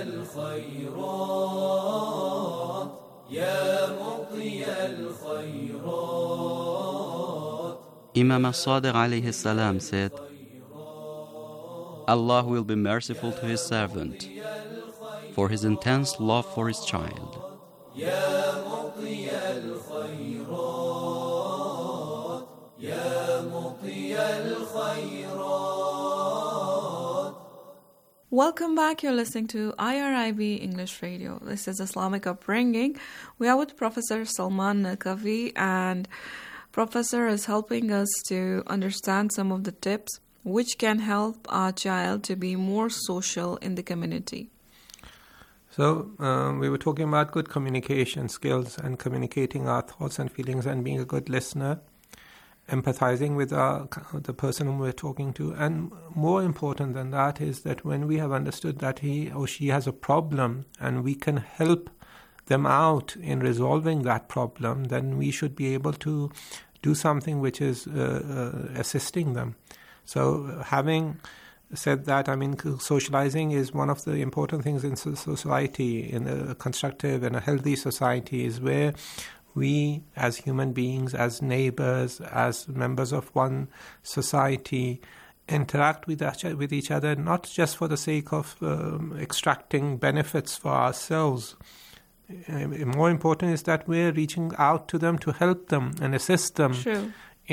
الخيرات يا مطي الخيرات. Imam as-Sadiq alayhi salam said, Allah will be merciful to His servant for his intense love for his child. يا مطي الخيرات يا مطي الخيرات. Welcome back. You're listening to IRIB English Radio. This is Islamic Upbringing. We are with Professor Salman Naqvi, and Professor is helping us to understand some of the tips which can help our child to be more social in the community. So we were talking about good communication skills and communicating our thoughts and feelings and being a good listener, empathizing with the person whom we're talking to. And more important than that is that when we have understood that he or she has a problem and we can help them out in resolving that problem, then we should be able to do something which is assisting them. So having said that, I mean, socializing is one of the important things in society, in a constructive and a healthy society, is where we as human beings, as neighbors, as members of one society, interact with each other, not just for the sake of extracting benefits for ourselves. More important is that we're reaching out to them to help them and assist them. True.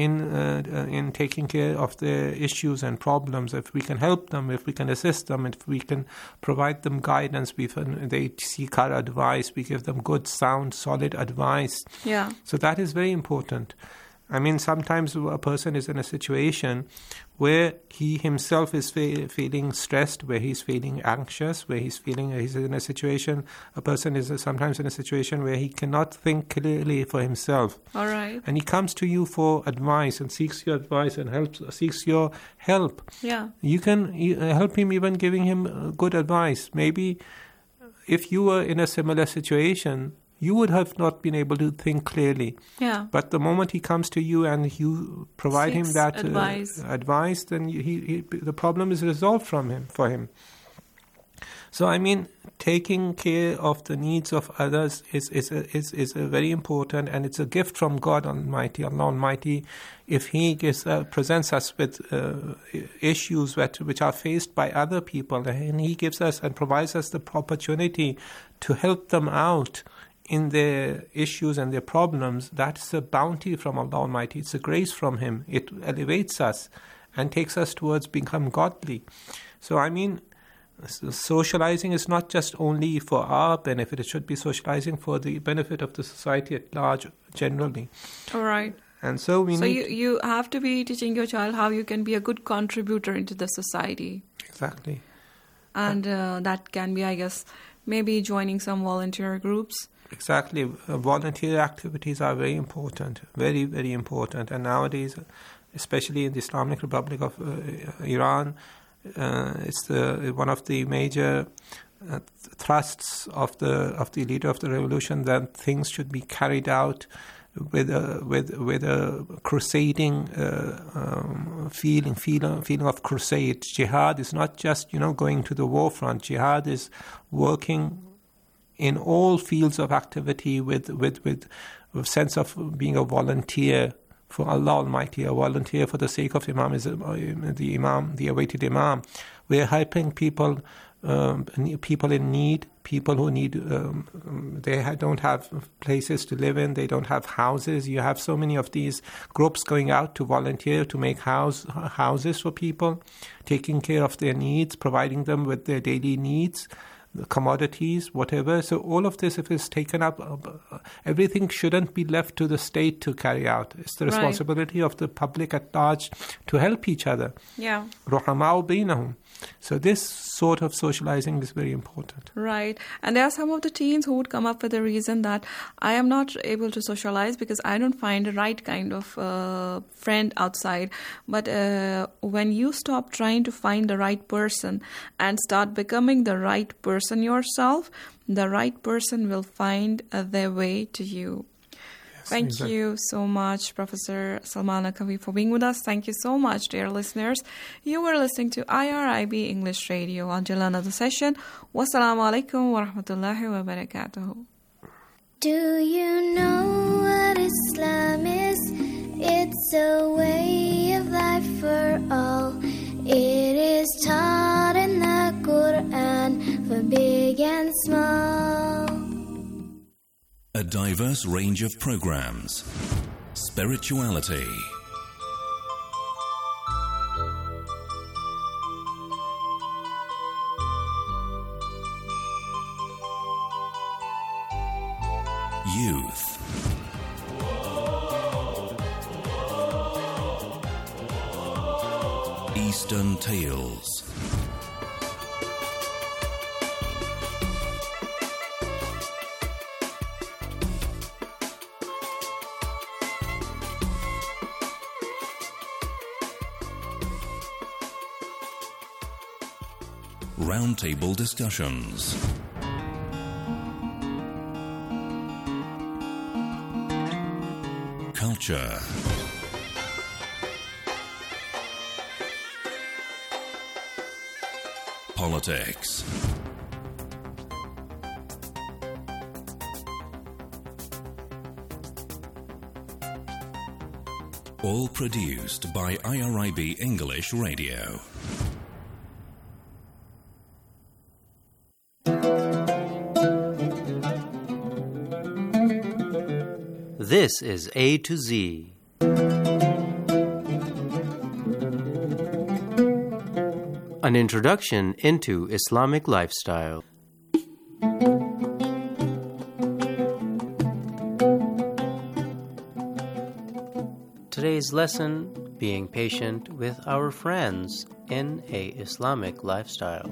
In taking care of their issues and problems. If we can help them, if we can assist them, if we can provide them guidance, they seek our advice, we give them good, sound, solid advice. Yeah. So that is very important. I mean, sometimes a person is in a situation where he himself is feeling stressed, where he's feeling anxious, where he's in a situation, a person is sometimes in a situation where he cannot think clearly for himself. All right. And he comes to you for advice and seeks your advice and seeks your help. Yeah. You can help him, even giving him good advice. Maybe if you were in a similar situation, you would have not been able to think clearly. Yeah. But the moment he comes to you and you provide him that advice, then the problem is resolved for him. So, I mean, taking care of the needs of others is very important, and it's a gift from God Almighty. Allah Almighty, if He presents us with issues which are faced by other people, and He gives us and provides us the opportunity to help them out in their issues and their problems, that's a bounty from Allah Almighty. It's a grace from Him. It elevates us and takes us towards become godly. So, I mean, socializing is not just only for our benefit. It should be socializing for the benefit of the society at large, generally. All right. And so you have to be teaching your child how you can be a good contributor into the society. Exactly. And that can be, I guess, maybe joining some volunteer groups. Exactly. Volunteer activities are very important, very, very important. And nowadays, especially in the Islamic Republic of Iran, it's one of the major thrusts of the leader of the revolution that things should be carried out with a crusading feeling of crusade. Jihad is not just going to the war front. Jihad is working in all fields of activity with a sense of being a volunteer for Allah Almighty, a volunteer for the sake of the awaited Imam. We're helping people in need, people who need, they don't have places to live in, they don't have houses. You have so many of these groups going out to volunteer to make houses for people, taking care of their needs, providing them with their daily needs, commodities, whatever. So all of this, if it's taken up, everything shouldn't be left to the state to carry out. It's the responsibility of the public at large to help each other. Yeah. رُحَمَاءُ بَيْنَهُمْ. So this sort of socializing is very important. Right. And there are some of the teens who would come up with the reason that I am not able to socialize because I don't find the right kind of friend outside. But when you stop trying to find the right person and start becoming the right person yourself, the right person will find their way to you. Thank Exactly. you so much, Professor Salman Kavi, for being with us. Thank you so much, dear listeners. You were listening to IRIB English Radio. Until another session, wassalamu alaikum wa rahmatullahi wa barakatuhu. Do you know what Islam is? It's a way of life for all. It is taught in the Quran for big and small. A diverse range of programs. Spirituality. Youth. Eastern Tales. Roundtable discussions. Culture. Politics. All produced by IRIB English Radio. This is A to Z. An introduction into Islamic lifestyle. Today's lesson, being patient with our friends in a Islamic lifestyle.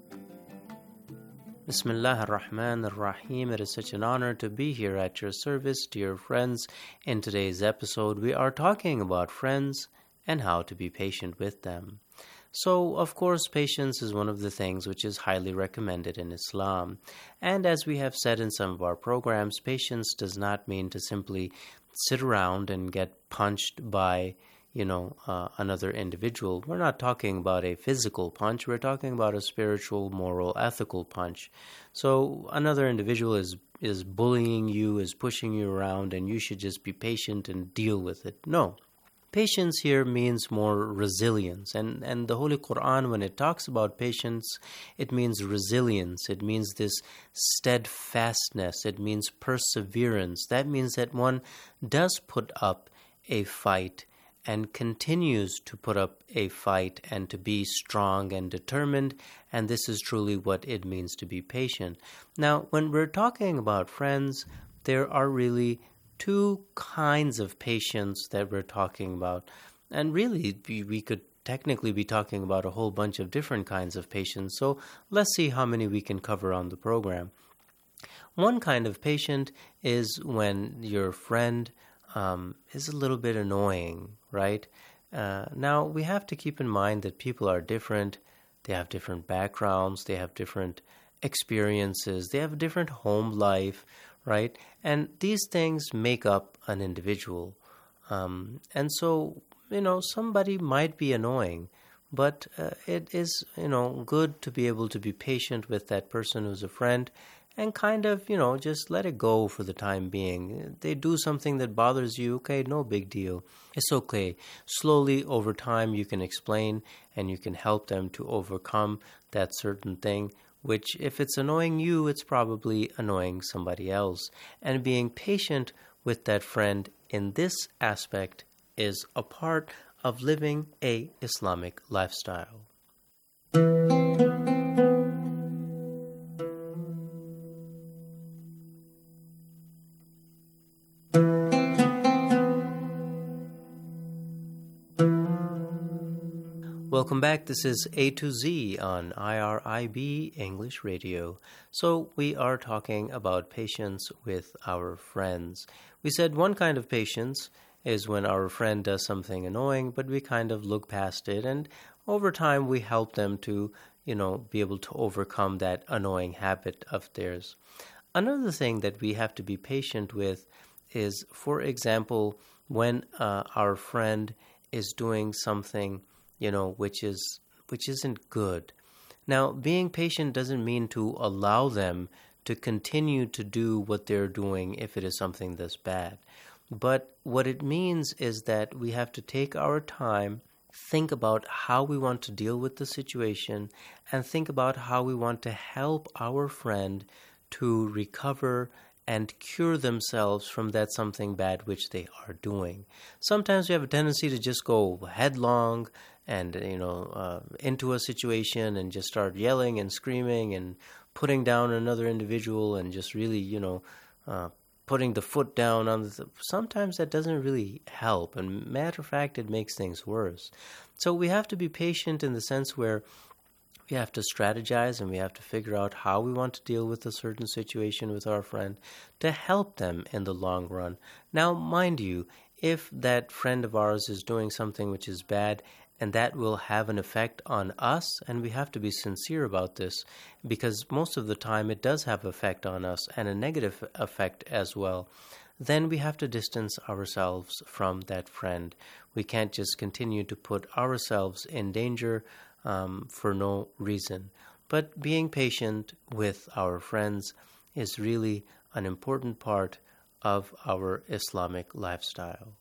Bismillah ar-Rahman ar-Rahim. It is such an honor to be here at your service, dear friends. In today's episode, we are talking about friends and how to be patient with them. So, of course, patience is one of the things which is highly recommended in Islam. And as we have said in some of our programs, patience does not mean to simply sit around and get punched by another individual. We're not talking about a physical punch. We're talking about a spiritual, moral, ethical punch. So another individual is bullying you, is pushing you around, and you should just be patient and deal with it. No. Patience here means more resilience. And the Holy Quran, when it talks about patience, it means resilience. It means this steadfastness. It means perseverance. That means that one does put up a fight and continues to put up a fight and to be strong and determined, and this is truly what it means to be patient. Now, when we're talking about friends, there are really two kinds of patience that we're talking about, and really we could technically be talking about a whole bunch of different kinds of patience, so let's see how many we can cover on the program. One kind of patient is when your friend is a little bit annoying, right? Now, we have to keep in mind that people are different. They have different backgrounds. They have different experiences. They have a different home life, right? And these things make up an individual. And so, somebody might be annoying, but it is, good to be able to be patient with that person who's a friend and kind of, just let it go for the time being. They do something that bothers you, okay, no big deal. It's okay. Slowly, over time, you can explain and you can help them to overcome that certain thing, which if it's annoying you, it's probably annoying somebody else. And being patient with that friend in this aspect is a part of living a Islamic lifestyle. Welcome back. This is A to Z on IRIB English Radio. So we are talking about patience with our friends. We said one kind of patience is when our friend does something annoying, but we kind of look past it, and over time we help them to, be able to overcome that annoying habit of theirs. Another thing that we have to be patient with is, for example, when our friend is doing something, which isn't good. Now, being patient doesn't mean to allow them to continue to do what they're doing if it is something that's bad. But what it means is that we have to take our time, think about how we want to deal with the situation, and think about how we want to help our friend to recover and cure themselves from that something bad which they are doing. Sometimes we have a tendency to just go headlong and into a situation and just start yelling and screaming and putting down another individual and just really putting the foot down on sometimes that doesn't really help, and matter of fact, it makes things worse. So we have to be patient in the sense where we have to strategize and we have to figure out how we want to deal with a certain situation with our friend to help them in the long run. Now, mind you, if that friend of ours is doing something which is bad and that will have an effect on us, and we have to be sincere about this because most of the time it does have effect on us and a negative effect as well, then we have to distance ourselves from that friend. We can't just continue to put ourselves in danger for no reason. But being patient with our friends is really an important part of our Islamic lifestyle.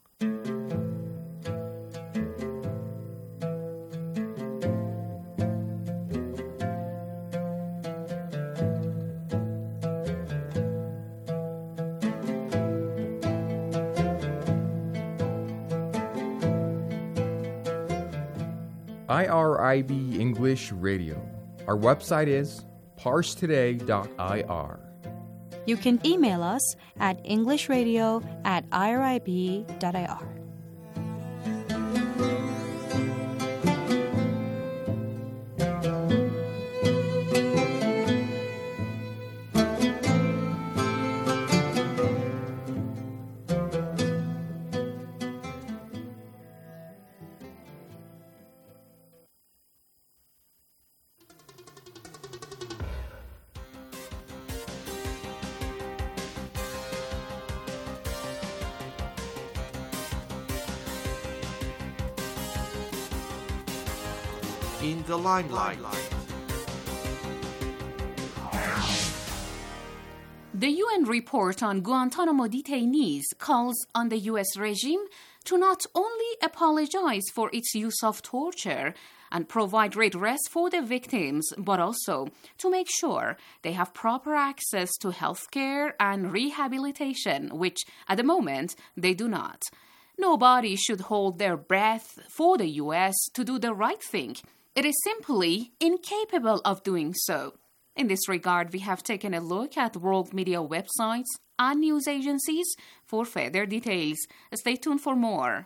IRIB English Radio. Our website is parsetoday.ir. You can email us at englishradio@irib.ir. In the limelight. The UN report on Guantanamo detainees calls on the U.S. regime to not only apologize for its use of torture and provide redress for the victims, but also to make sure they have proper access to health care and rehabilitation, which at the moment they do not. Nobody should hold their breath for the U.S. to do the right thing. It is simply incapable of doing so. In this regard, we have taken a look at world media websites and news agencies for further details. Stay tuned for more.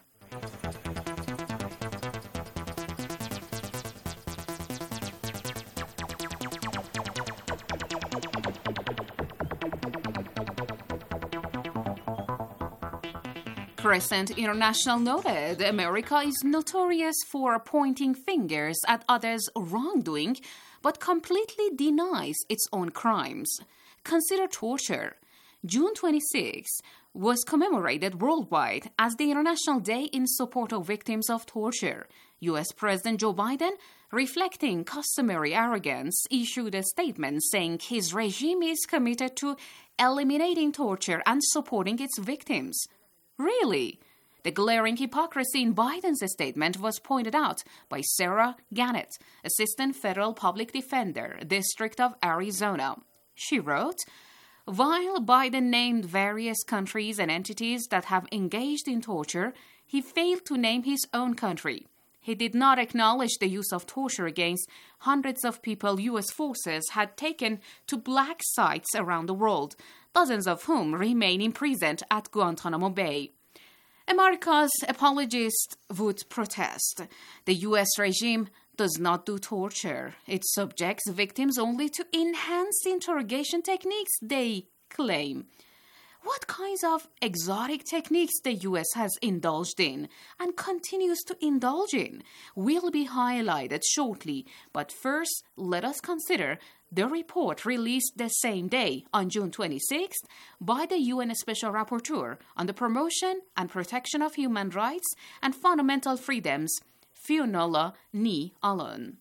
Crescent International noted America is notorious for pointing fingers at others' wrongdoing, but completely denies its own crimes. Consider torture. June 26 was commemorated worldwide as the International Day in support of victims of torture. U.S. President Joe Biden, reflecting customary arrogance, issued a statement saying his regime is committed to eliminating torture and supporting its victims. Really? The glaring hypocrisy in Biden's statement was pointed out by Sarah Gannett, Assistant Federal Public Defender, District of Arizona. She wrote, "While Biden named various countries and entities that have engaged in torture, he failed to name his own country. He did not acknowledge the use of torture against hundreds of people U.S. forces had taken to black sites around the world, dozens of whom remain imprisoned at Guantanamo Bay." America's apologists would protest. The U.S. regime does not do torture. It subjects victims only to enhanced interrogation techniques, they claim. what kinds of exotic techniques the U.S. has indulged in and continues to indulge in will be highlighted shortly. But first, let us consider the report released the same day, on June 26th, by the UN Special Rapporteur on the Promotion and Protection of Human Rights and Fundamental Freedoms, Fionnuala Ní Alan.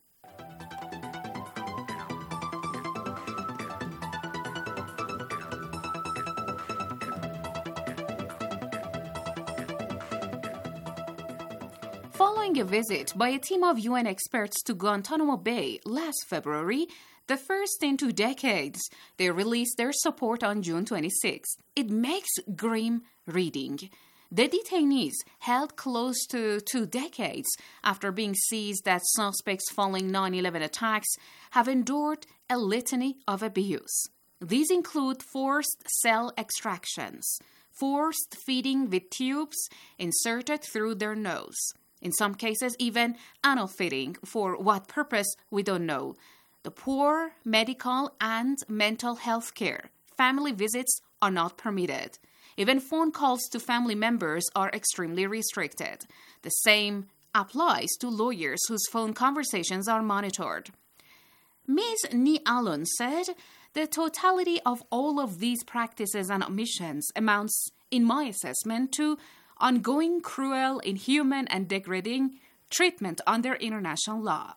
Following a visit by a team of UN experts to Guantanamo Bay last February, the first in 2 decades, they released their support on June 26. It makes grim reading. The detainees, held close to 2 decades after being seized as suspects following 9/11 attacks, have endured a litany of abuse. These include forced cell extractions, forced feeding with tubes inserted through their nose. In some cases, even anal feeding. For what purpose, we don't know. The poor medical and mental health care. Family visits are not permitted. Even phone calls to family members are extremely restricted. The same applies to lawyers whose phone conversations are monitored. Ms. Ní Alan said, the totality of all of these practices and omissions amounts, in my assessment, to ongoing cruel, inhuman, and degrading treatment under international law.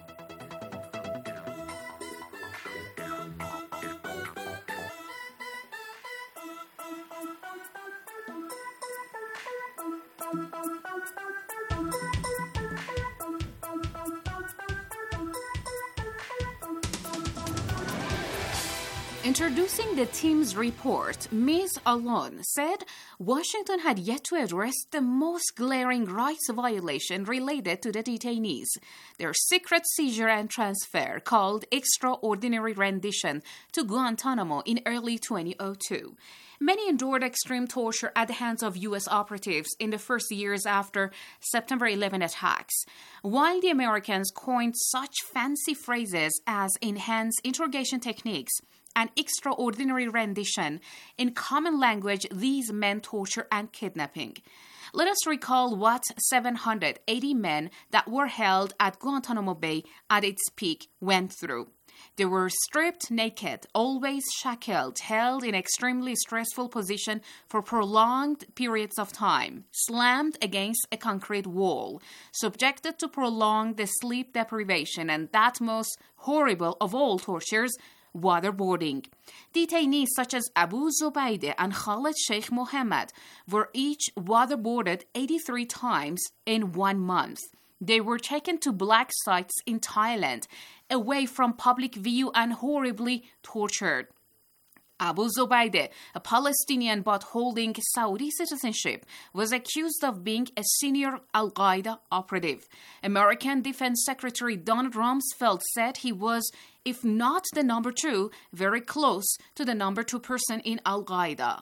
Introducing the team's report, Ms. Alan said Washington had yet to address the most glaring rights violation related to the detainees, their secret seizure and transfer called extraordinary rendition to Guantanamo in early 2002. Many endured extreme torture at the hands of U.S. operatives in the first years after September 11 attacks. While the Americans coined such fancy phrases as enhanced interrogation techniques and extraordinary rendition, in common language, these meant torture and kidnapping. Let us recall what 780 men that were held at Guantanamo Bay at its peak went through. They were stripped naked, always shackled, held in extremely stressful position for prolonged periods of time, slammed against a concrete wall, subjected to prolonged sleep deprivation, and that most horrible of all tortures, waterboarding. Detainees such as Abu Zubaydah and Khalid Sheikh Mohammed were each waterboarded 83 times in 1 month. They were taken to black sites in Thailand, away from public view and horribly tortured. Abu Zubaydah, a Palestinian but holding Saudi citizenship, was accused of being a senior Al-Qaeda operative. American Defense Secretary Donald Rumsfeld said he was, if not the number 2, very close to the number 2 person in Al-Qaeda.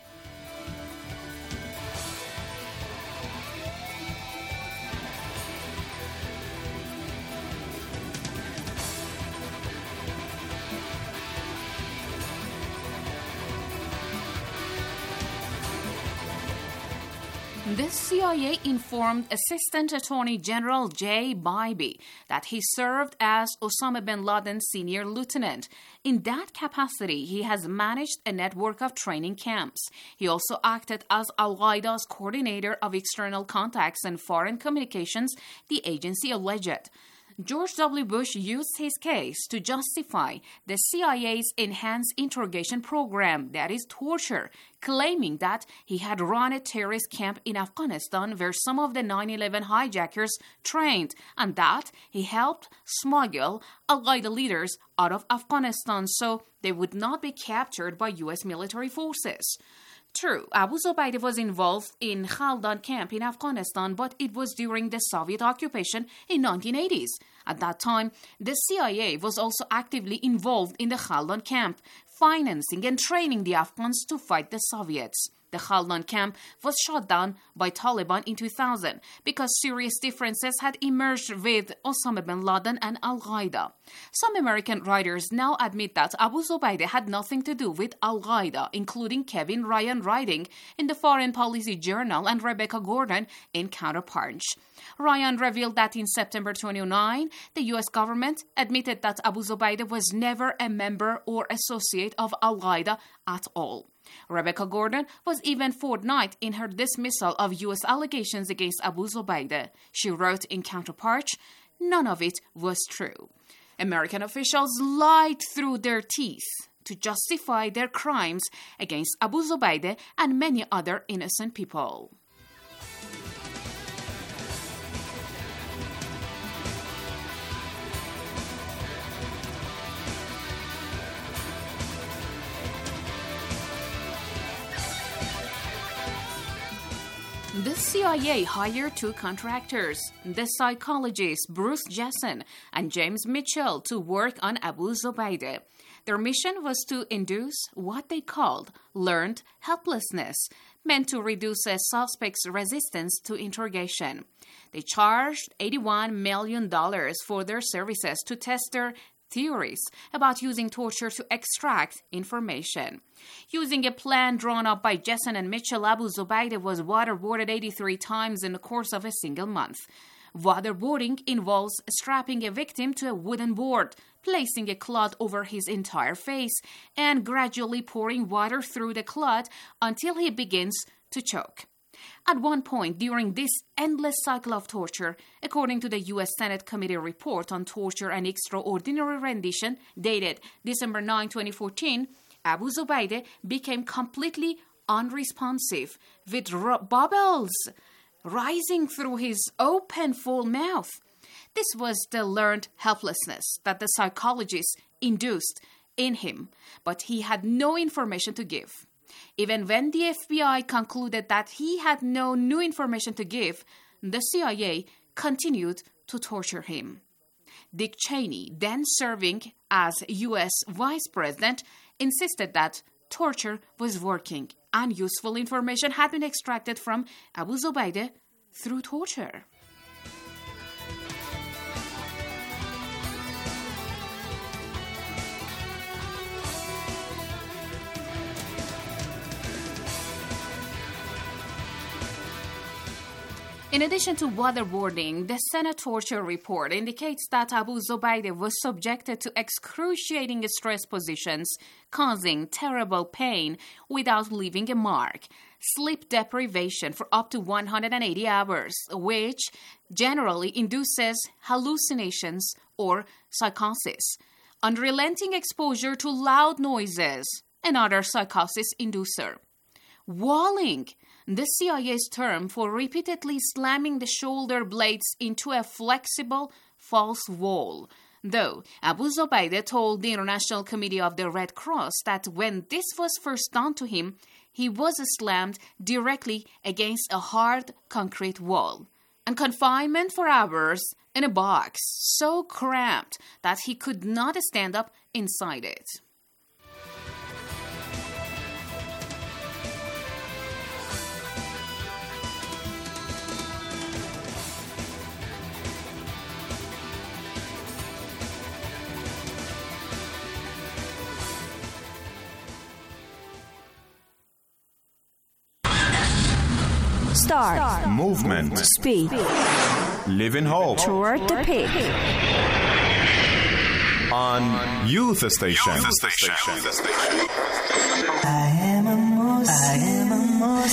The CIA informed Assistant Attorney General Jay Bybee that he served as Osama bin Laden's senior lieutenant. In that capacity, he has managed a network of training camps. He also acted as Al-Qaeda's coordinator of external contacts and foreign communications, the agency alleged. George W. Bush used his case to justify the CIA's enhanced interrogation program, that is torture, claiming that he had run a terrorist camp in Afghanistan where some of the 9/11 hijackers trained, and that he helped smuggle Al-Qaeda leaders out of Afghanistan so they would not be captured by U.S. military forces. True, Abu Zubaydah was involved in Khaldan camp in Afghanistan, but it was during the Soviet occupation in 1980s. At that time, the CIA was also actively involved in the Khaldan camp, financing and training the Afghans to fight the Soviets. The Khaldan camp was shut down by Taliban in 2000 because serious differences had emerged with Osama bin Laden and Al-Qaeda. Some American writers now admit that Abu Zubaydah had nothing to do with Al-Qaeda, including Kevin Ryan writing in the Foreign Policy Journal and Rebecca Gordon in Counterpunch. Ryan revealed that in September 2009, the U.S. government admitted that Abu Zubaydah was never a member or associate of Al-Qaeda at all. Rebecca Gordon was even forthright in her dismissal of U.S. allegations against Abu Zubaydah. She wrote in Counterpunch, "None of it was true. American officials lied through their teeth to justify their crimes against Abu Zubaydah and many other innocent people." The CIA hired two contractors, the psychologists Bruce Jessen and James Mitchell, to work on Abu Zubaydah. Their mission was to induce what they called learned helplessness, meant to reduce a suspect's resistance to interrogation. They charged $81 million for their services to test their theories about using torture to extract information. Using a plan drawn up by Jessen and Mitchell, Abu Zubaydah was waterboarded 83 times in the course of a single month. Waterboarding involves strapping a victim to a wooden board, placing a cloth over his entire face, and gradually pouring water through the cloth until he begins to choke. At one point during this endless cycle of torture, according to the U.S. Senate Committee report on torture and extraordinary rendition, dated December 9, 2014, Abu Zubaydah became completely unresponsive, with bubbles rising through his open, full mouth. This was the learned helplessness that the psychologists induced in him, but he had no information to give. Even when the FBI concluded that he had no new information to give, the CIA continued to torture him. Dick Cheney, then serving as U.S. Vice President, insisted that torture was working and useful information had been extracted from Abu Zubaydah through torture. In addition to waterboarding, the Senate torture report indicates that Abu Zubaydah was subjected to excruciating stress positions, causing terrible pain without leaving a mark, sleep deprivation for up to 180 hours, which generally induces hallucinations or psychosis, unrelenting exposure to loud noises, another psychosis inducer, walling, the CIA's term for repeatedly slamming the shoulder blades into a flexible false wall. Though Abu Zubaydah told the International Committee of the Red Cross that when this was first done to him, he was slammed directly against a hard concrete wall, and confinement for hours in a box so cramped that he could not stand up inside it. Start. Movement. Speak. Live in hope. Toward the peak. On Youth Station. I am a Muslim.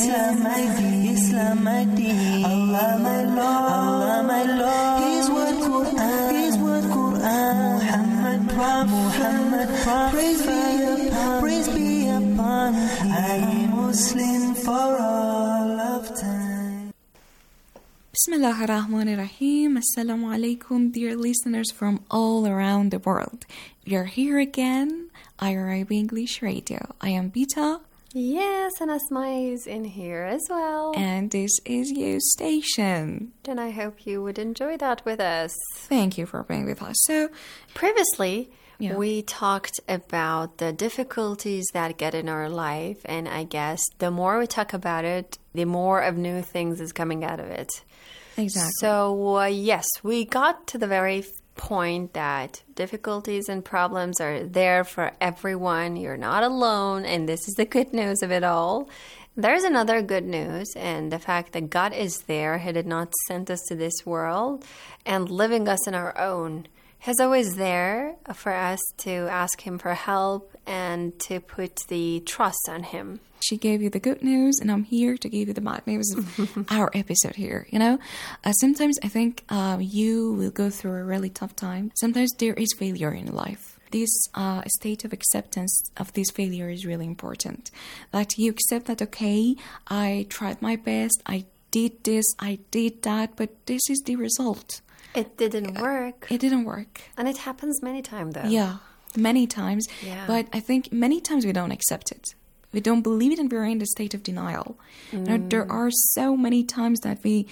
Islam my deen. Allah my Lord. His word Quran. Muhammad Prophet. Praise be upon him. I am Muslim for all of time. Bismillah ar-Rahman ar-Rahim. Assalamu alaikum, dear listeners from all around the world. We are here again, IRIB English Radio. I am Bita. Yes, and Asma is in here as well. And this is You Station. And I hope you would enjoy that with us. Thank you for being with us. So, previously, Yeah. We talked about the difficulties that get in our life, and I guess the more we talk about it, the more of new things is coming out of it. Exactly. So, yes, we got to the very point that difficulties and problems are there for everyone. You're not alone, and this is the good news of it all. There's another good news, and the fact that God is there. He did not send us to this world and leaving us on our own. He's always there for us to ask Him for help and to put the trust on Him. She gave you the good news, and I'm here to give you the bad news of our episode here. You know, sometimes I think you will go through a really tough time. Sometimes there is failure in life. This state of acceptance of this failure is really important. That you accept that, okay, I tried my best, I did this, I did that, but this is the result. It didn't work. It didn't work. And it happens many times, though. Yeah, many times. Yeah. But I think many times we don't accept it. We don't believe it, and we're in the state of denial. Now, there are so many times that we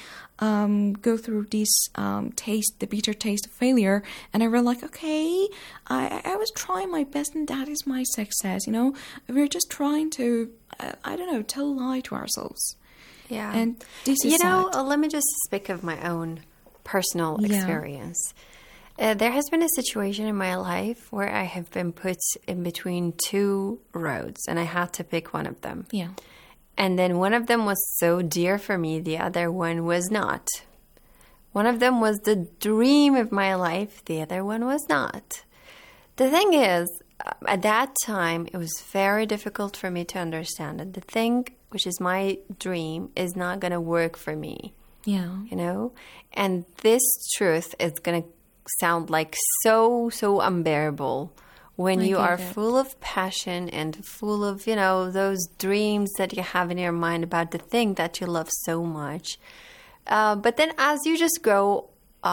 go through this taste, the bitter taste of failure, and we're like, okay, I was trying my best, and that is my success. You know, we're just trying to, I don't know, tell a lie to ourselves. Yeah. And this is sad. sad. Let me just speak of my own personal experience. There has been a situation in my life where I have been put in between two roads, and I had to pick one of them. Yeah. And then one of them was so dear for me, the other one was not. One of them was the dream of my life, the other one was not. The thing is, at that time, it was very difficult for me to understand that the thing which is my dream is not going to work for me. Yeah. You know? And this truth is going to sound like so unbearable when you are full of passion and full of, you know, those dreams that you have in your mind about the thing that you love so much. But then as you just grow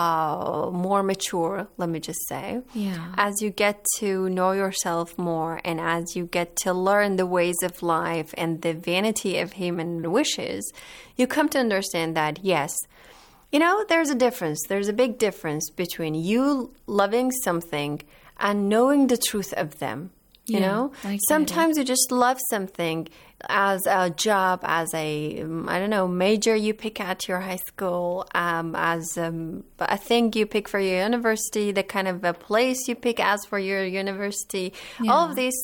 more mature, let me just say, as you get to know yourself more and as you get to learn the ways of life and the vanity of human wishes, you come to understand that, yes, you know, there's a difference. There's a big difference between you loving something and knowing the truth of them. You know, sometimes you just love something as a job, as a, I don't know, major you pick at your high school, as a thing you pick for your university, the kind of a place you pick as for your university. Yeah. All of these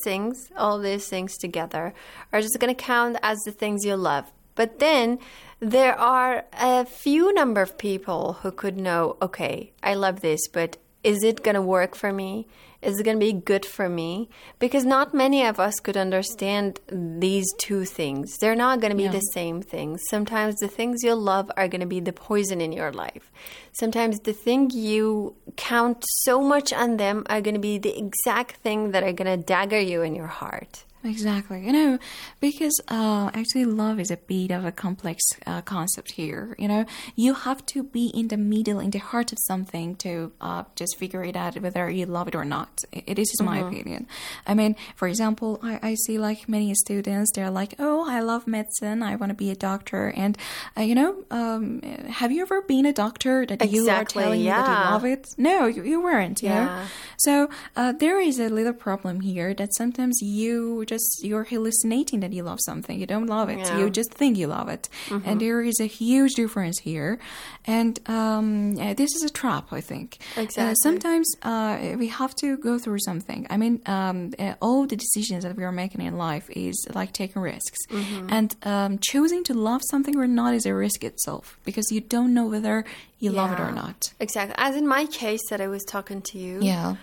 things together are just going to count as the things you love. But then there are a few number of people who could know, okay, I love this, but is it going to work for me? Is it going to be good for me? Because not many of us could understand these two things. They're not going to be the same things. Sometimes the things you love are going to be the poison in your life. Sometimes the thing you count so much on them are going to be the exact thing that are going to dagger you in your heart. Exactly. You know, because actually love is a bit of a complex concept here. You know, you have to be in the middle, in the heart of something to just figure it out whether you love it or not. It is my opinion. I mean, for example, I see like many students, they're like, oh, I love medicine. I want to be a doctor. And, you know, have you ever been a doctor that you are telling me that you love it? No, you weren't, you know? So there is a little problem here that sometimes you're hallucinating that you love something. You don't love it. Yeah. You just think you love it. And there is a huge difference here. And this is a trap, I think. Exactly. Sometimes we have to go through something. I mean, all the decisions that we are making in life is like taking risks. And choosing to love something or not is a risk itself because you don't know whether you love it or not. Exactly. As in my case that I was talking to you. Yeah.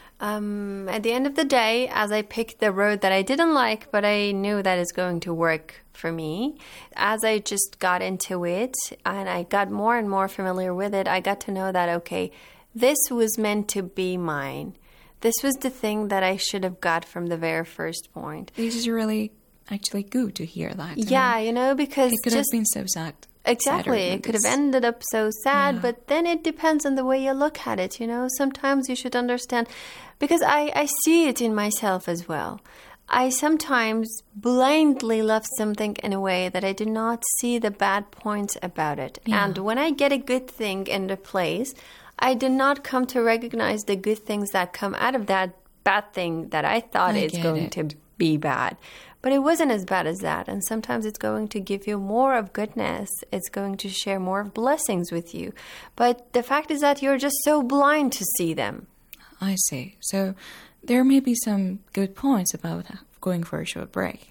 At the end of the day, as I picked the road that I didn't like, but I knew that it's going to work for me, as I just got into it and I got more and more familiar with it, I got to know that, okay, this was meant to be mine. This was the thing that I should have got from the very first point. This is really actually good to hear that. Yeah, you know, because it could have been so sad. Exactly. It could have ended up so sad, but then it depends on the way you look at it, you know. Sometimes you should understand, because I see it in myself as well. I sometimes blindly love something in a way that I do not see the bad points about it. Yeah. And when I get a good thing in the place, I do not come to recognize the good things that come out of that bad thing that I thought is going to be bad. But it wasn't as bad as that. And sometimes it's going to give you more of goodness. It's going to share more of blessings with you. But the fact is that you're just so blind to see them. I see. So there may be some good points about going for a short break.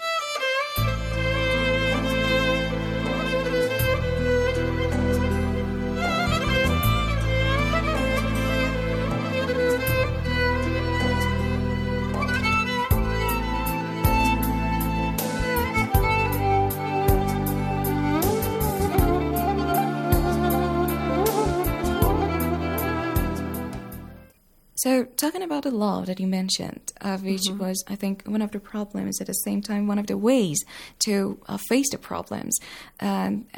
So, talking about the law that you mentioned, which was, I think, one of the problems, at the same time, one of the ways to face the problems. And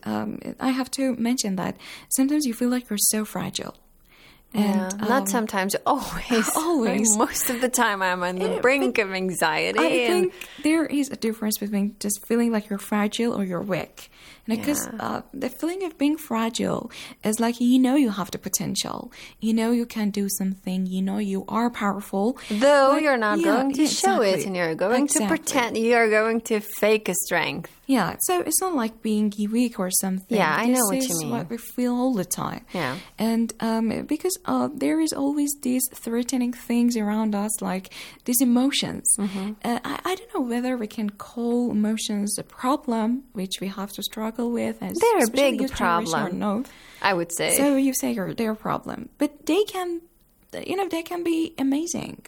I have to mention that sometimes you feel like you're so fragile. And, not sometimes, always. Always. Most of the time I'm on the brink of anxiety. I think there is a difference between just feeling like you're fragile or you're weak. And because the feeling of being fragile is like, you know, you have the potential. You know, you can do something. You know, you are powerful. Though you're not going to show it, and you're going to pretend, you are going to fake a strength. Yeah, so it's not like being weak or something. Yeah, I know what you mean. This is what we feel all the time. Yeah. And because there is always these threatening things around us, like these emotions. I don't know whether we can call emotions a problem, which we have to struggle with. They're a big problem. Or no. I would say. So you say they're a problem. But they can, they can be amazing.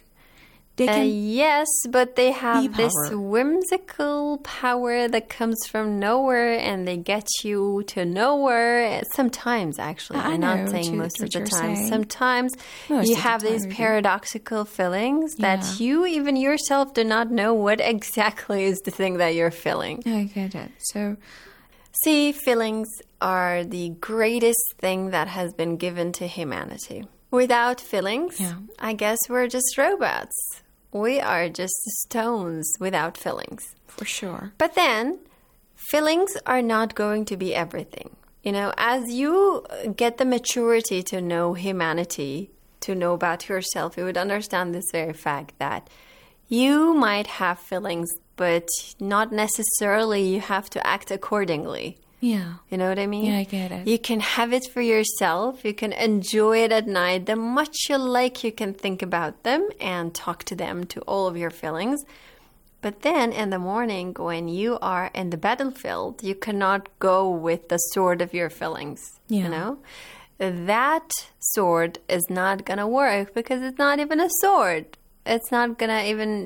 Yes, but they have this whimsical power that comes from nowhere, and they get you to nowhere. Sometimes, actually. I'm not saying most of the time. Sometimes you have these paradoxical feelings that you even yourself do not know what exactly is the thing that you're feeling. I get it. So, see, feelings are the greatest thing that has been given to humanity. Without feelings, I guess we're just robots. We are just stones without feelings. For sure. But then, feelings are not going to be everything. You know, as you get the maturity to know humanity, to know about yourself, you would understand this very fact that you might have feelings, but not necessarily you have to act accordingly. Yeah. You know what I mean? Yeah, I get it. You can have it for yourself. You can enjoy it at night. The much you like, you can think about them and talk to them, to all of your feelings. But then in the morning, when you are in the battlefield, you cannot go with the sword of your feelings. Yeah. You know? That sword is not going to work because it's not even a sword. It's not going to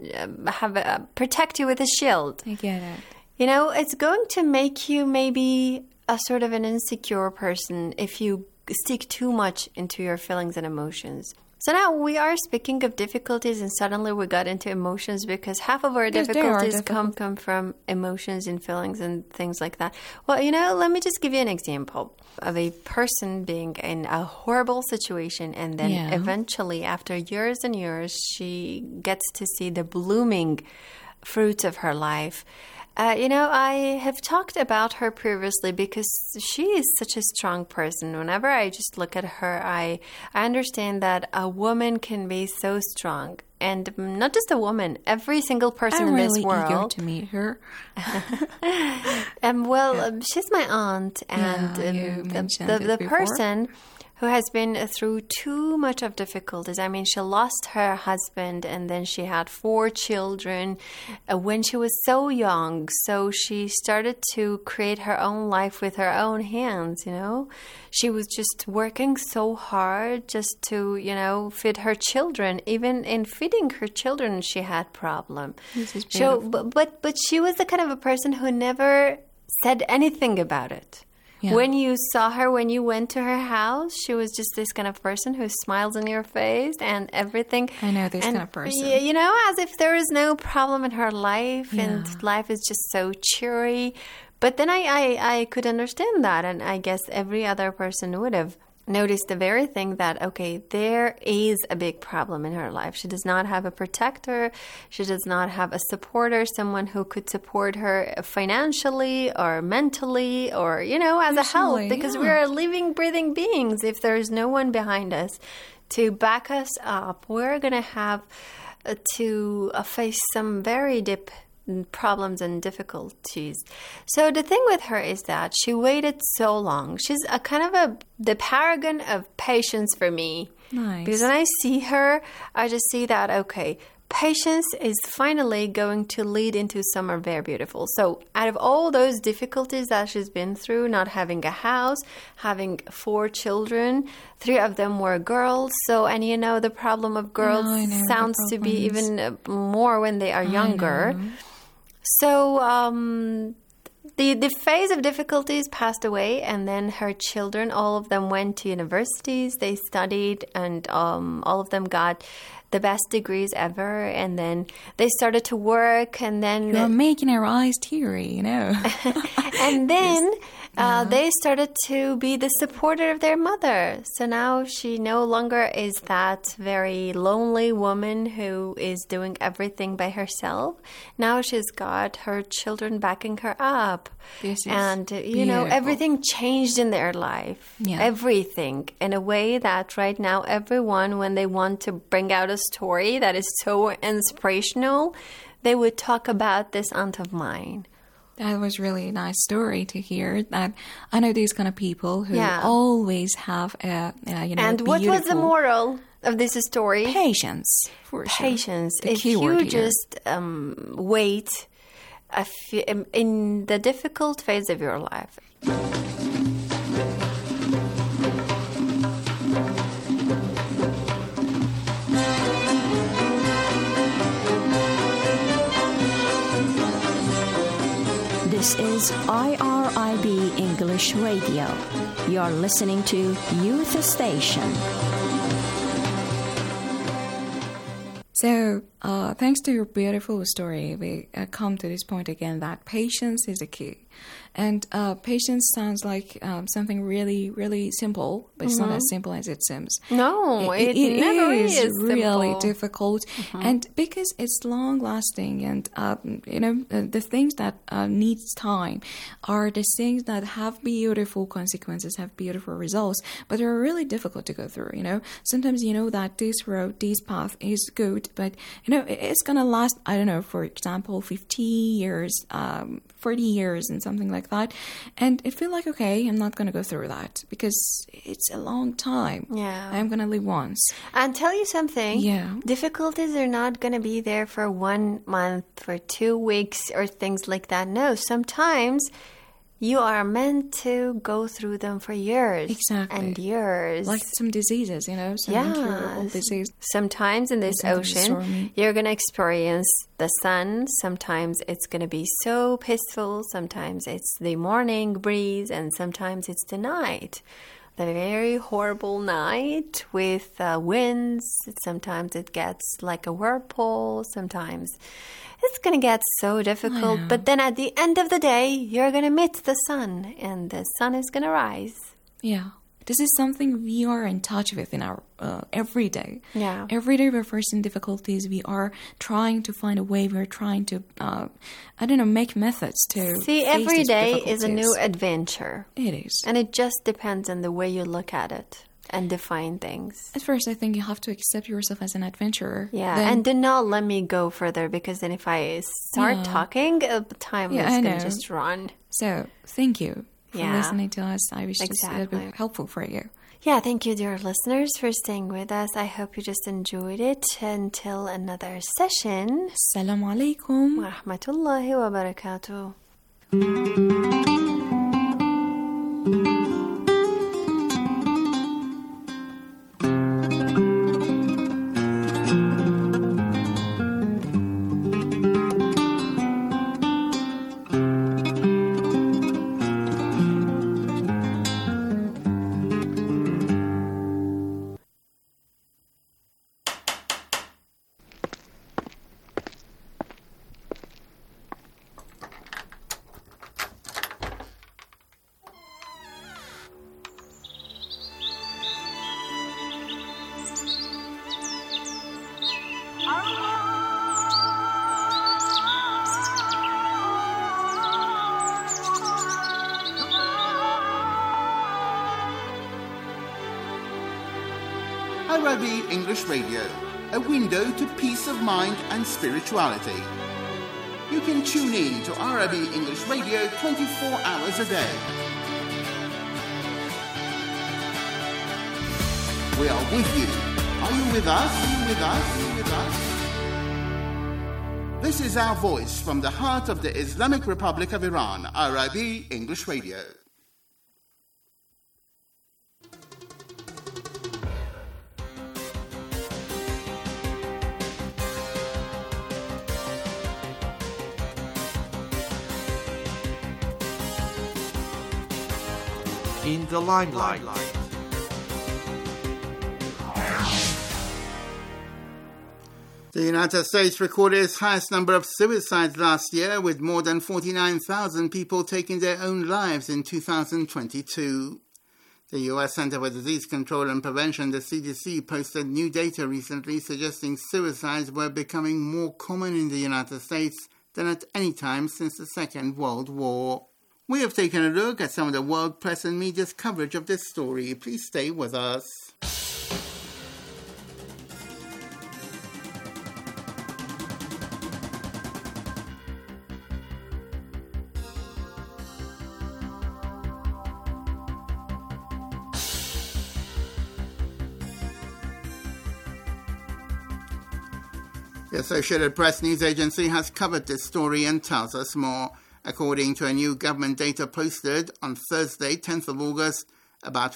even protect you with a shield. I get it. You know, it's going to make you maybe a sort of an insecure person if you stick too much into your feelings and emotions. So now we are speaking of difficulties, and suddenly we got into emotions because half of our difficulties come from emotions and feelings and things like that. Well, you know, let me just give you an example of a person being in a horrible situation, and then eventually, after years and years, she gets to see the blooming fruits of her life. You know, I have talked about her previously because she is such a strong person. Whenever I just look at her, I understand that a woman can be so strong. And not just a woman, every single person in this world. I'm really eager to meet her. She's my aunt, and the person who has been through too much of difficulties. I mean, she lost her husband, and then she had 4 children when she was so young. So she started to create her own life with her own hands, you know. She was just working so hard just to, you know, feed her children. Even in feeding her children, she had problem. This is beautiful. But she was the kind of a person who never said anything about it. Yeah. When you saw her, when you went to her house, she was just this kind of person who smiles in your face and everything. I know this kind of person. You know, as if there is no problem in her life, and life is just so cheery. But then I could understand that, and I guess every other person would have. noticed the very thing that, okay, there is a big problem in her life. She does not have a protector. She does not have a supporter, someone who could support her financially or mentally or, as a help. Because we are living, breathing beings. If there's no one behind us to back us up, we're going to have to face some very deep problems and difficulties. So the thing with her is that she waited so long. She's a kind of the paragon of patience for me. Nice. Because when I see her, I just see that, okay, patience is finally going to lead into somewhere very beautiful. So out of all those difficulties that she's been through, not having a house, having 4 children, 3 of them were girls. So, and the problem of girls sounds to be even more when they are younger. So the phase of difficulties passed away, and then her children, all of them went to universities. They studied, and all of them got the best degrees ever. And then they started to work, and then you're making our eyes teary, And then they started to be the supporter of their mother. So now she no longer is that very lonely woman who is doing everything by herself. Now she's got her children backing her up. And, everything changed in their life. Yeah. Everything. In a way that right now everyone, when they want to bring out a story that is so inspirational, they would talk about this aunt of mine. That was really a nice story to hear. That I know these kind of people who always have And what was the moral of this story? Patience. For Patience. Sure. If you just wait in the difficult phase of your life. This is IRIB English Radio. You're listening to Youth Station. So, thanks to your beautiful story, we come to this point again that patience is a key. And patience sounds like something really, really simple, but it's not as simple as it seems. No, it never is really simple. difficult. And because it's long-lasting and, the things that needs time are the things that have beautiful consequences, have beautiful results, but they're really difficult to go through, Sometimes you know that this road, this path is good, but, it's going to last, I don't know, for example, 50 years, 40 years and something like that. And I feel like, okay, I'm not going to go through that because it's a long time. Yeah. I'm going to live once. And tell you something. Yeah. Difficulties are not going to be there for 1 month, for 2 weeks or things like that. No, sometimes you are meant to go through them for years. Exactly. And years. Like some diseases, some incurable disease. Sometimes in this ocean, you're going to experience the sun. Sometimes it's going to be so peaceful. Sometimes it's the morning breeze. And sometimes it's the night. The very horrible night with winds. Sometimes it gets like a whirlpool. Sometimes it's going to get so difficult. But then at the end of the day, you're going to meet the sun. And the sun is going to rise. Yeah. This is something we are in touch with in our every day. Yeah. Every day we're facing difficulties. We are trying to find a way. We're trying to, make methods to see, face every these day is a difficulties. new adventure. It is. And it just depends on the way you look at it and define things. At first, I think you have to accept yourself as an adventurer. Yeah, Then, and do not let me go further because then if I start talking, time is going to just run. So, thank you for listening to us. I wish this would be Exactly. helpful for you. Yeah, thank you, dear listeners, for staying with us. I hope you just enjoyed it. Until another session. Assalamu alaikum. Wa rahmatullahi wa barakatuh. IRIB English Radio, a window to peace of mind and spirituality. You can tune in to IRIB English Radio 24 hours a day. We are with you. Are you with us? Are you with us? Are you with us? This is our voice from the heart of the Islamic Republic of Iran, IRIB English Radio. In the limelight. The United States recorded its highest number of suicides last year, with more than 49,000 people taking their own lives in 2022. The U.S. Center for Disease Control and Prevention, the CDC, posted new data recently suggesting suicides were becoming more common in the United States than at any time since the Second World War. We have taken a look at some of the world press and media's coverage of this story. Please stay with us. The Associated Press news agency has covered this story and tells us more. According to a new government data posted on Thursday, 10th of August, about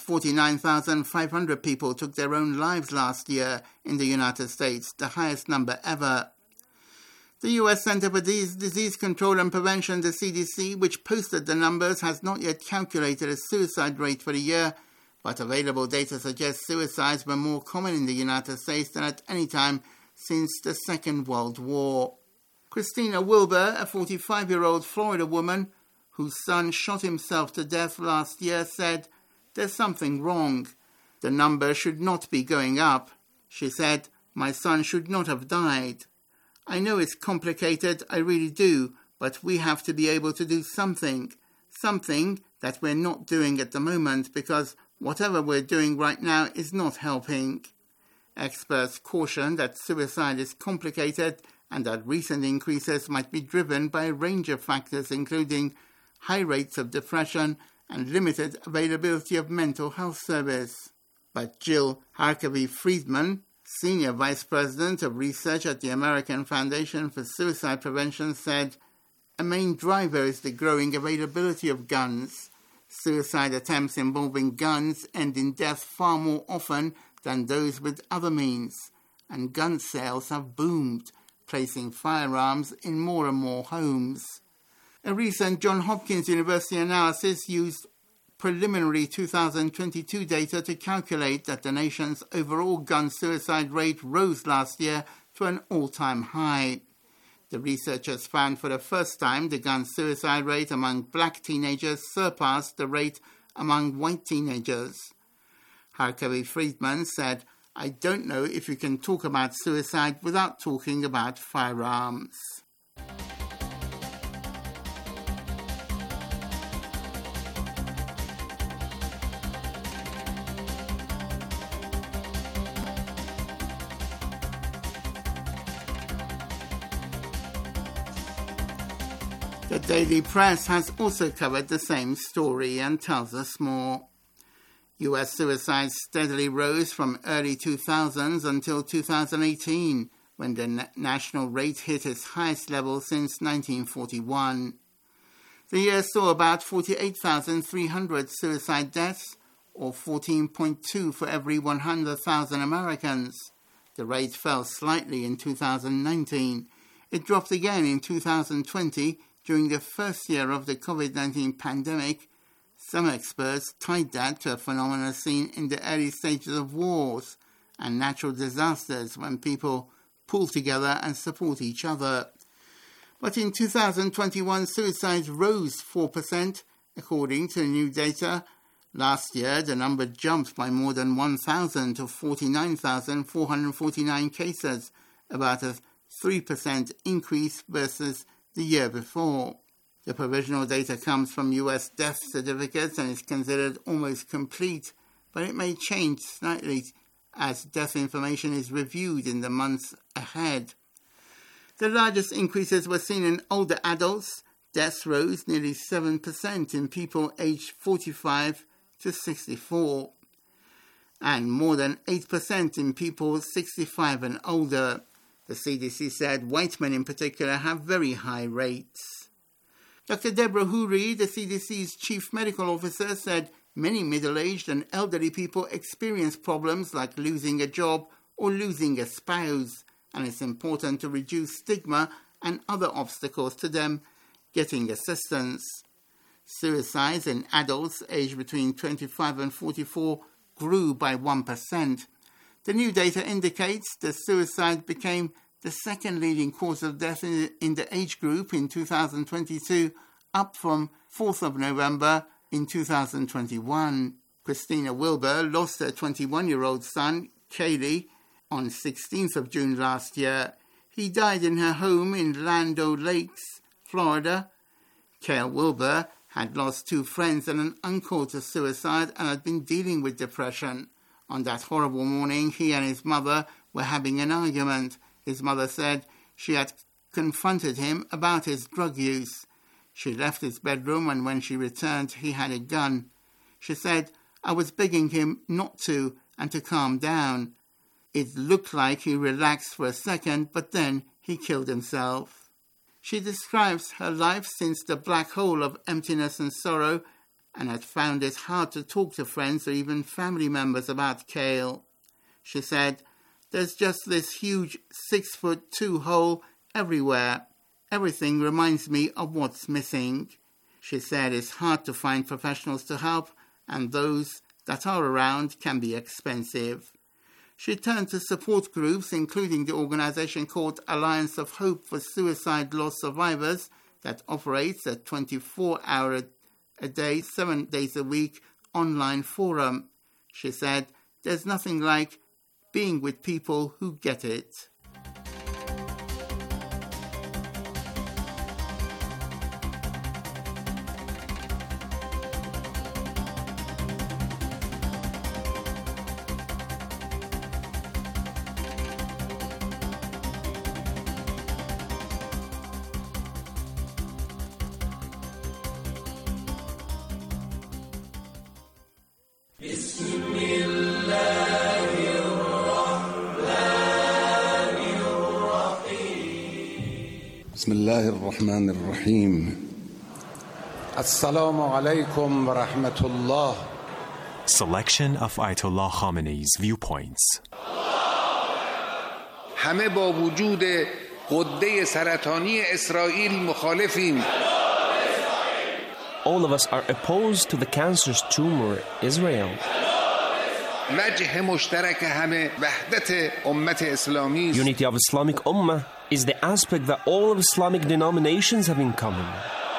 49,500 people took their own lives last year in the United States, the highest number ever. The U.S. Center for Disease Control and Prevention, the CDC, which posted the numbers, has not yet calculated a suicide rate for the year, but available data suggests suicides were more common in the United States than at any time since the Second World War. Christina Wilbur, a 45-year-old Florida woman whose son shot himself to death last year, said, "There's something wrong. The number should not be going up." She said, "My son should not have died. I know it's complicated, I really do, but we have to be able to do something that we're not doing at the moment, because whatever we're doing right now is not helping." Experts caution that suicide is complicated and that recent increases might be driven by a range of factors, including high rates of depression and limited availability of mental health service. But Jill Harkavy-Friedman, Senior Vice President of Research at the American Foundation for Suicide Prevention, said, "A main driver is the growing availability of guns. Suicide attempts involving guns end in death far more often than those with other means, and gun sales have boomed, placing firearms in more and more homes." A recent Johns Hopkins University analysis used preliminary 2022 data to calculate that the nation's overall gun suicide rate rose last year to an all-time high. The researchers found for the first time the gun suicide rate among black teenagers surpassed the rate among white teenagers. Harkavy-Friedman said, "I don't know if you can talk about suicide without talking about firearms." The Daily Press has also covered the same story and tells us more. U.S. suicides steadily rose from early 2000s until 2018, when the national rate hit its highest level since 1941. The year saw about 48,300 suicide deaths, or 14.2 for every 100,000 Americans. The rate fell slightly in 2019. It dropped again in 2020 during the first year of the COVID-19 pandemic. Some experts tied that to a phenomenon seen in the early stages of wars and natural disasters, when people pull together and support each other. But in 2021, suicides rose 4%, according to new data. Last year, the number jumped by more than 1,000 to 49,449 cases, about a 3% increase versus the year before. The provisional data comes from U.S. death certificates and is considered almost complete, but it may change slightly as death information is reviewed in the months ahead. The largest increases were seen in older adults. Deaths rose nearly 7% in people aged 45 to 64, and more than 8% in people 65 and older. The CDC said white men in particular have very high rates. Dr. Deborah Houri, the CDC's chief medical officer, said many middle-aged and elderly people experience problems like losing a job or losing a spouse, and it's important to reduce stigma and other obstacles to them getting assistance. Suicides in adults aged between 25 and 44 grew by 1%. The new data indicates that suicide became the second leading cause of death in the age group in 2022, up from 4th of November in 2021. Christina Wilbur lost her 21-year-old son, Kaylee, on 16th of June last year. He died in her home in Land O'Lakes, Florida. Kale Wilbur had lost 2 friends and an uncle to suicide and had been dealing with depression. On that horrible morning, he and his mother were having an argument. His mother said she had confronted him about his drug use. She left his bedroom, and when she returned, he had a gun. She said, "I was begging him not to and to calm down. It looked like he relaxed for a second, but then he killed himself." She describes her life since the black hole of emptiness and sorrow, and had found it hard to talk to friends or even family members about Kale. She said, "There's just this huge 6'2" hole everywhere. Everything reminds me of what's missing." She said it's hard to find professionals to help, and those that are around can be expensive. She turned to support groups, including the organization called Alliance of Hope for Suicide Loss Survivors, that operates a 24-hour-a-day, 7 days a week online forum. She said, "There's nothing like being with people who get it." بسم الله الرحمن الرحيم السلام عليكم ورحمة الله. Selection of Ayatollah Khamenei's viewpoints. همه با وجود غده سرطانی اسرائیل مخالفیم. All of us are opposed to the cancerous tumor Israel. وجه مشترک همه وحدت امت اسلامی. Unity of Islamic Ummah is the aspect that all of Islamic denominations have in common.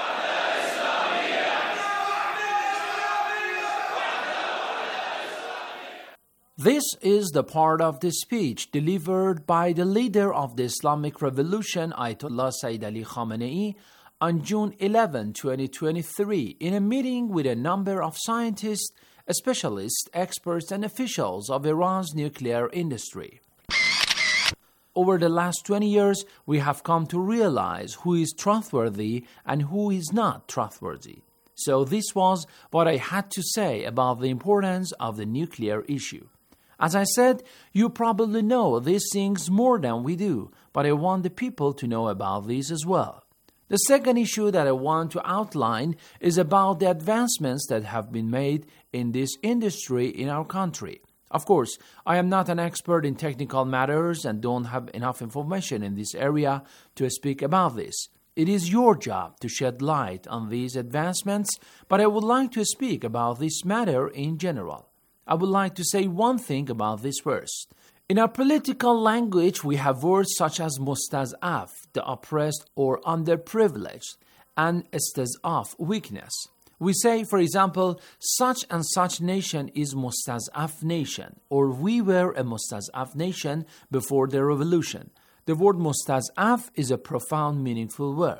This is the part of the speech delivered by the leader of the Islamic Revolution, Ayatollah Sayyid Ali Khamenei, on June 11, 2023, in a meeting with a number of scientists, specialists, experts, and officials of Iran's nuclear industry. Over the last 20 years, we have come to realize who is trustworthy and who is not trustworthy. So this was what I had to say about the importance of the nuclear issue. As I said, you probably know these things more than we do, but I want the people to know about these as well. The second issue that I want to outline is about the advancements that have been made in this industry in our country. Of course, I am not an expert in technical matters and don't have enough information in this area to speak about this. It is your job to shed light on these advancements, but I would like to speak about this matter in general. I would like to say one thing about this first. In our political language, we have words such as mustaz'af, the oppressed or underprivileged, and istaz'af, weakness. We say, for example, such and such nation is mustaz'af nation, or we were a mustaz'af nation before the revolution. The word mustaz'af is a profound, meaningful word.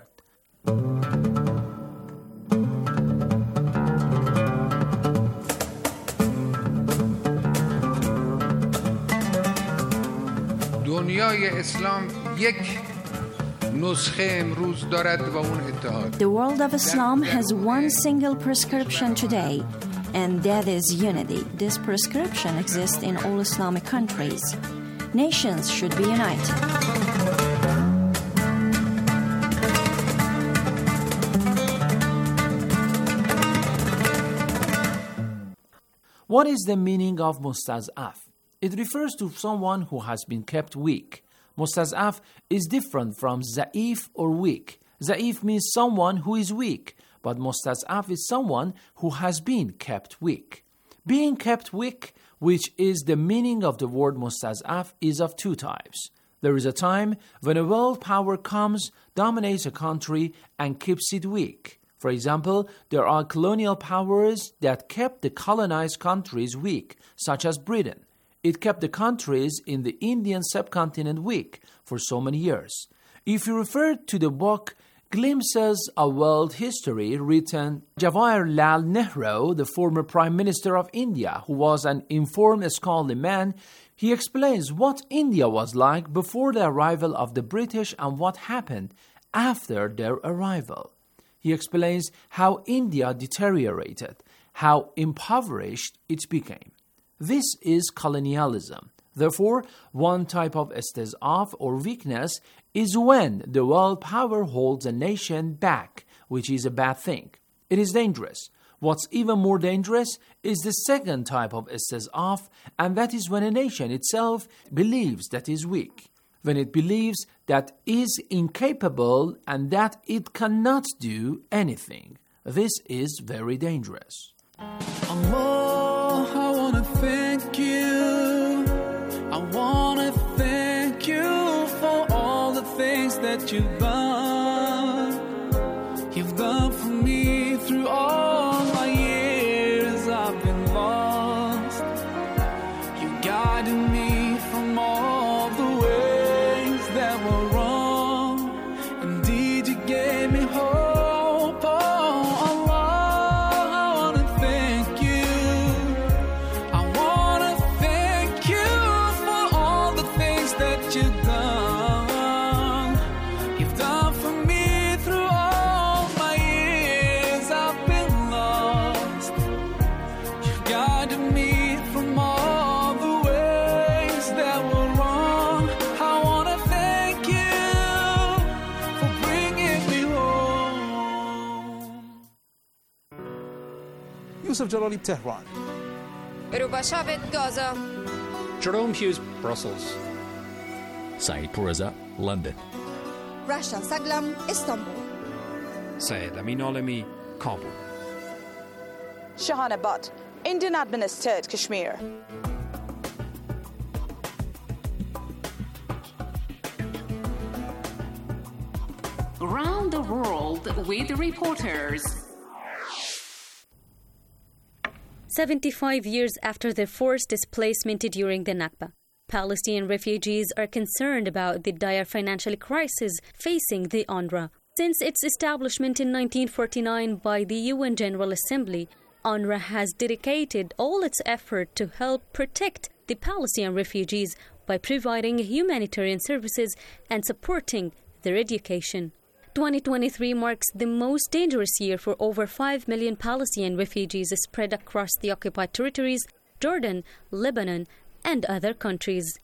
دنیای اسلام یک نسخه امروز دارد و اون اتحاد. The world of Islam has one single prescription today, and that is unity. This prescription exists in all Islamic countries. Nations should be united. What is the meaning of mustaz'af? It refers to someone who has been kept weak. Mustaz'af is different from za'if or weak. Za'if means someone who is weak, but mustaz'af is someone who has been kept weak. Being kept weak, which is the meaning of the word mustaz'af, is of two types. There is a time when a world power comes, dominates a country, and keeps it weak. For example, there are colonial powers that kept the colonized countries weak, such as Britain. It kept the countries in the Indian subcontinent weak for so many years. If you refer to the book Glimpses of World History, written Jawaharlal Nehru, the former Prime Minister of India, who was an informed, scholarly man, he explains what India was like before the arrival of the British and what happened after their arrival. He explains how India deteriorated, how impoverished it became. This is colonialism. Therefore, one type of istiz'af or weakness is when the world power holds a nation back, which is a bad thing. It is dangerous. What's even more dangerous is the second type of istiz'af, and that is when a nation itself believes that is weak, when it believes that is incapable and that it cannot do anything. This is very dangerous. Allah, I want to thank you. I want to thank you for all the things that you've done. You've done for me through all my years I've been lost. You guided me from all the ways that were wrong. Indeed, you gave me hope. Yusuf Jalali, Tehran. Rubashavit, Gaza. Jerome Hughes, Brussels. Saeed Pourreza, London. Rasha Saglam, Istanbul. Syed Amin Alami, Kabul. Shahana Butt, Indian administered Kashmir. Around the world with reporters. 75 years after their forced displacement during the Nakba, Palestinian refugees are concerned about the dire financial crisis facing the UNRWA. Since its establishment in 1949 by the UN General Assembly, UNRWA has dedicated all its effort to help protect the Palestinian refugees by providing humanitarian services and supporting their education. 2023 marks the most dangerous year for over 5 million Palestinian refugees spread across the occupied territories, Jordan, Lebanon, and other countries.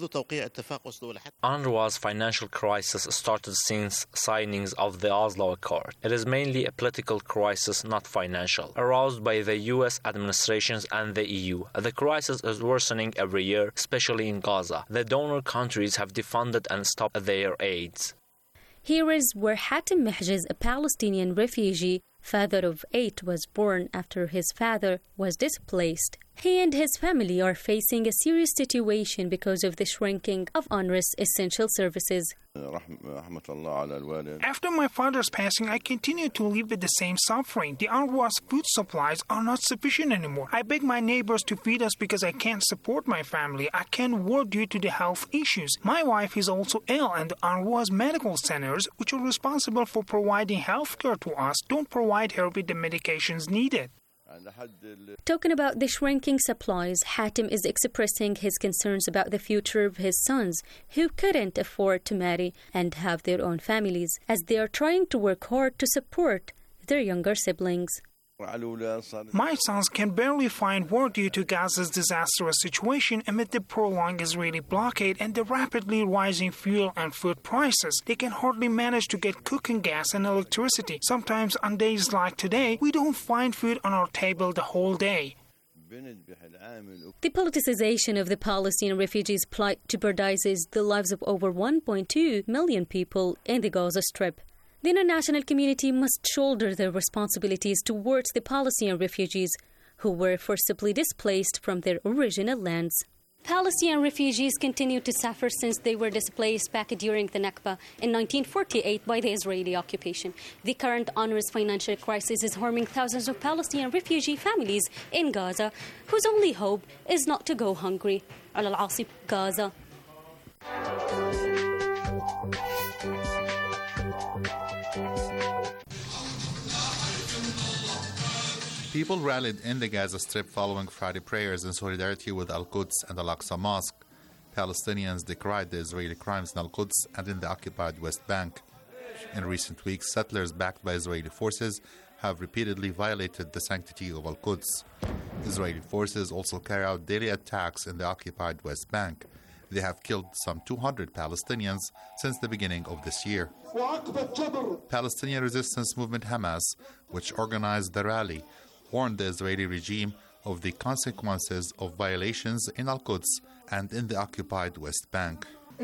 UNRWA's financial crisis started since signings of the Oslo Accord. It is mainly a political crisis, not financial, aroused by the US administrations and the EU. The crisis is worsening every year, especially in Gaza. The donor countries have defunded and stopped their aids. Here is where Hatem Mehjez, a Palestinian refugee, father of 8, was born after his father was displaced. He and his family are facing a serious situation because of the shrinking of UNRWA's essential services. After my father's passing, I continue to live with the same suffering. The UNRWA's food supplies are not sufficient anymore. I beg my neighbors to feed us because I can't support my family. I can't work due to the health issues. My wife is also ill, and the UNRWA's medical centers, which are responsible for providing health care to us, don't provide her with the medications needed. Talking about the shrinking supplies, Hatem is expressing his concerns about the future of his sons, who couldn't afford to marry and have their own families, as they are trying to work hard to support their younger siblings. My sons can barely find work due to Gaza's disastrous situation amid the prolonged Israeli blockade and the rapidly rising fuel and food prices. They can hardly manage to get cooking gas and electricity. Sometimes on days like today, we don't find food on our table the whole day. The politicization of the Palestinian refugees' plight jeopardizes the lives of over 1.2 million people in the Gaza Strip. The international community must shoulder their responsibilities towards the Palestinian refugees who were forcibly displaced from their original lands. Palestinian refugees continue to suffer since they were displaced back during the Nakba in 1948 by the Israeli occupation. The current onerous financial crisis is harming thousands of Palestinian refugee families in Gaza, whose only hope is not to go hungry. Al-Asib, Gaza. People rallied in the Gaza Strip following Friday prayers in solidarity with Al-Quds and Al-Aqsa Mosque. Palestinians decried the Israeli crimes in Al-Quds and in the occupied West Bank. In recent weeks, settlers backed by Israeli forces have repeatedly violated the sanctity of Al-Quds. Israeli forces also carry out daily attacks in the occupied West Bank. They have killed some 200 Palestinians since the beginning of this year. Palestinian resistance movement Hamas, which organized the rally, warned the Israeli regime of the consequences of violations in Al-Quds and in the occupied West Bank.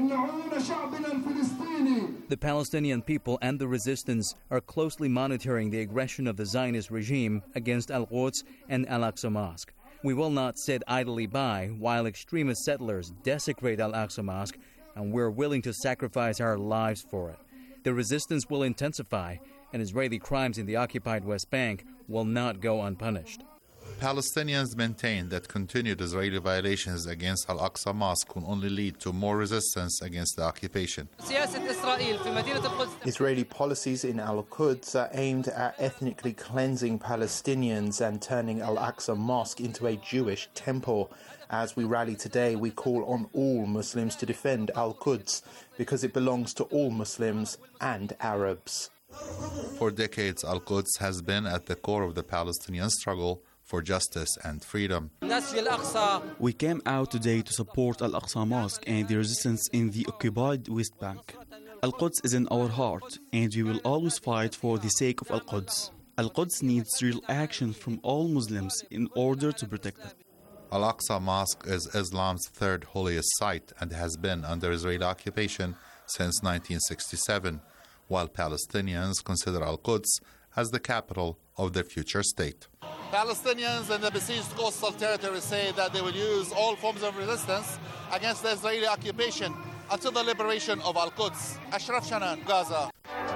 The Palestinian people and the resistance are closely monitoring the aggression of the Zionist regime against Al-Quds and Al-Aqsa Mosque. We will not sit idly by while extremist settlers desecrate Al-Aqsa Mosque, and we're willing to sacrifice our lives for it. The resistance will intensify, and Israeli crimes in the occupied West Bank will not go unpunished. Palestinians maintain that continued Israeli violations against Al-Aqsa Mosque will only lead to more resistance against the occupation. Israeli policies in Al-Quds are aimed at ethnically cleansing Palestinians and turning Al-Aqsa Mosque into a Jewish temple. As we rally today, we call on all Muslims to defend Al-Quds because it belongs to all Muslims and Arabs. For decades, Al-Quds has been at the core of the Palestinian struggle for justice and freedom. We came out today to support Al-Aqsa Mosque and the resistance in the occupied West Bank. Al-Quds is in our heart, and we will always fight for the sake of Al-Quds. Al-Quds needs real action from all Muslims in order to protect it. Al-Aqsa Mosque is Islam's third holiest site and has been under Israeli occupation since 1967, while Palestinians consider Al-Quds as the capital of their future state. Palestinians in the besieged coastal territory say that they will use all forms of resistance against the Israeli occupation until the liberation of Al-Quds. Ashraf Shanan, Gaza.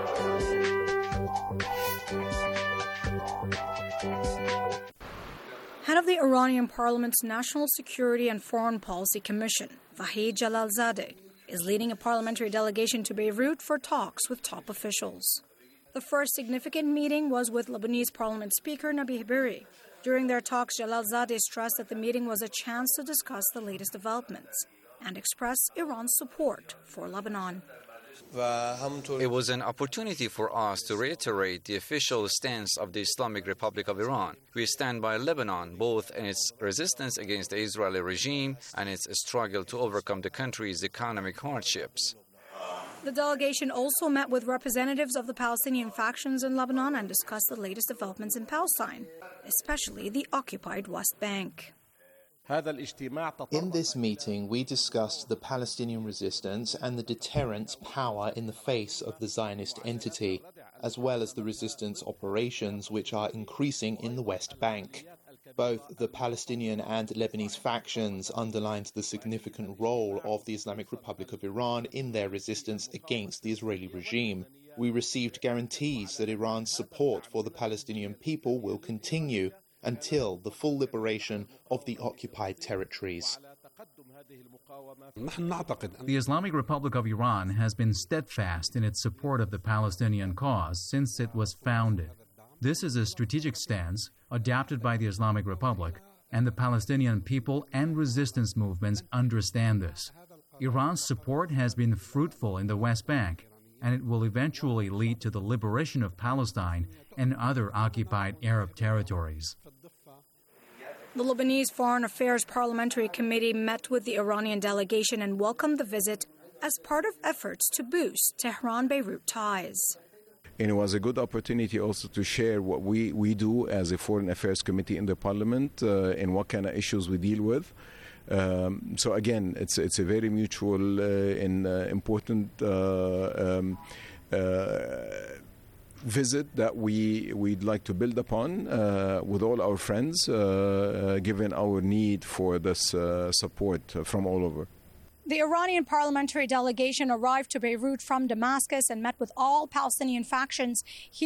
Head of the Iranian Parliament's National Security and Foreign Policy Commission, Vahid Jalalzadeh, is leading a parliamentary delegation to Beirut for talks with top officials. The first significant meeting was with Lebanese Parliament Speaker Nabih Berri. During their talks, Jalalzadeh stressed that the meeting was a chance to discuss the latest developments and express Iran's support for Lebanon. It was an opportunity for us to reiterate the official stance of the Islamic Republic of Iran. We stand by Lebanon, both in its resistance against the Israeli regime and its struggle to overcome the country's economic hardships. The delegation also met with representatives of the Palestinian factions in Lebanon and discussed the latest developments in Palestine, especially the occupied West Bank. In this meeting, we discussed the Palestinian resistance and the deterrence power in the face of the Zionist entity, as well as the resistance operations which are increasing in the West Bank. Both the Palestinian and Lebanese factions underlined the significant role of the Islamic Republic of Iran in their resistance against the Israeli regime. We received guarantees that Iran's support for the Palestinian people will continue until the full liberation of the occupied territories. The Islamic Republic of Iran has been steadfast in its support of the Palestinian cause since it was founded. This is a strategic stance adopted by the Islamic Republic, and the Palestinian people and resistance movements understand this. Iran's support has been fruitful in the West Bank, and it will eventually lead to the liberation of Palestine and other occupied Arab territories. The Lebanese Foreign Affairs Parliamentary Committee met with the Iranian delegation and welcomed the visit as part of efforts to boost Tehran-Beirut ties. And it was a good opportunity also to share what we do as a Foreign Affairs Committee in the Parliament and what kind of issues we deal with. So again, it's a very mutual and important visit that we'd like to build upon with all our friends, given our need for this support from all over. The Iranian parliamentary delegation arrived to Beirut from Damascus and met with all Palestinian factions here.